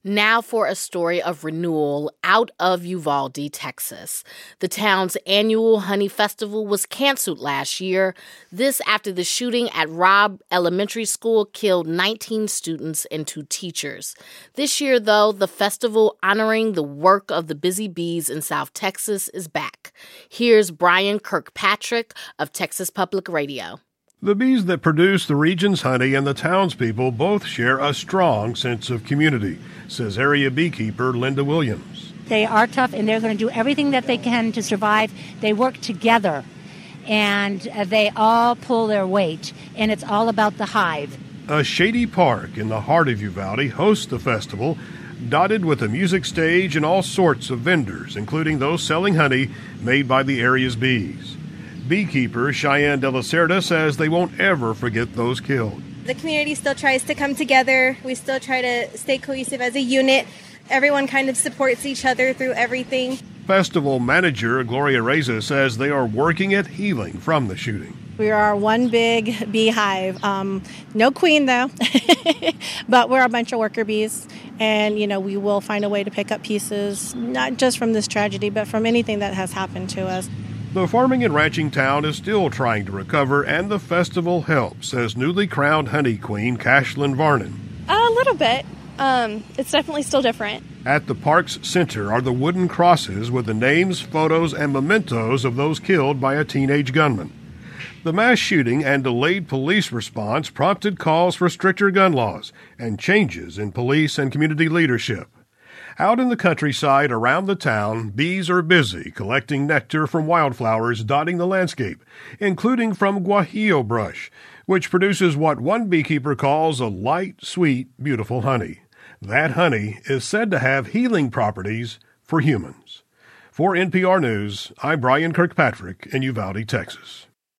Now for a story of renewal out of Uvalde, Texas. The town's annual Honey Festival was canceled last year. This after the shooting at Robb Elementary School killed 19 students and 2 teachers. This year, though, the festival honoring the work of the busy bees in South Texas is back. Here's Brian Kirkpatrick of Texas Public Radio. The bees that produce the region's honey and the townspeople both share a strong sense of community, says area beekeeper Linda Williams. They are tough, and they're going to do everything that they can to survive. They work together, and they all pull their weight, and it's all about the hive. A shady park in the heart of Uvalde hosts the festival, dotted with a music stage and all sorts of vendors, including those selling honey made by the area's bees. Beekeeper Cheyenne De La Cerda says they won't ever forget those killed. The community still tries to come together. We still try to stay cohesive as a unit. Everyone kind of supports each other through everything. Festival manager Gloria Reza says they are working at healing from the shooting. We are one big beehive. No queen, though, but we're a bunch of worker bees. And, we will find a way to pick up pieces, not just from this tragedy, but from anything that has happened to us. The farming and ranching town is still trying to recover, and the festival helps, says newly crowned honey queen Cashlyn Varnon. A little bit. It's definitely still different. At the park's center are the wooden crosses with the names, photos, and mementos of those killed by a teenage gunman. The mass shooting and delayed police response prompted calls for stricter gun laws and changes in police and community leadership. Out in the countryside around the town, bees are busy collecting nectar from wildflowers dotting the landscape, including from guajillo brush, which produces what one beekeeper calls a light, sweet, beautiful honey. That honey is said to have healing properties for humans. For NPR News, I'm Brian Kirkpatrick in Uvalde, Texas.